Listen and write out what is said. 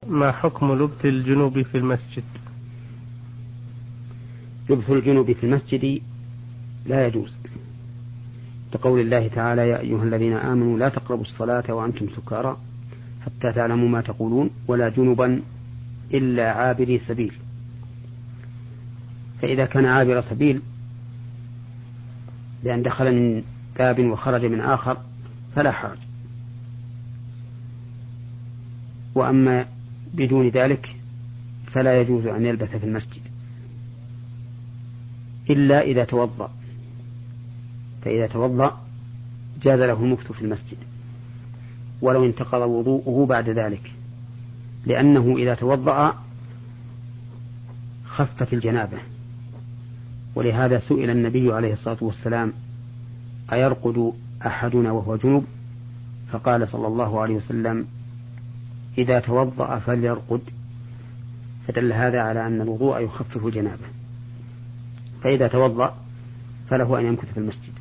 ما حكم لبث الجنوب في المسجد؟ لبث الجنوب في المسجد لا يجوز، لقول الله تعالى: يا أيها الذين آمنوا لا تقربوا الصلاة وأنتم سكارى حتى تعلموا ما تقولون ولا جنبا إلا عابري سبيل. فإذا كان عابر سبيل بأن دخل من باب وخرج من آخر فلا حرج، وأما بدون ذلك فلا يجوز أن يلبث في المسجد إلا إذا توضأ، فإذا توضأ جاز له المكث في المسجد ولو انتقض وضوءه بعد ذلك، لأنه إذا توضأ خفت الجنابة. ولهذا سئل النبي عليه الصلاة والسلام: أيرقد أحدنا وهو جنب؟ فقال صلى الله عليه وسلم: إذا توضأ فليرقد. فدل هذا على أن الوضوء يخفف الجنابة، فإذا توضأ فله أن يمكث في المسجد.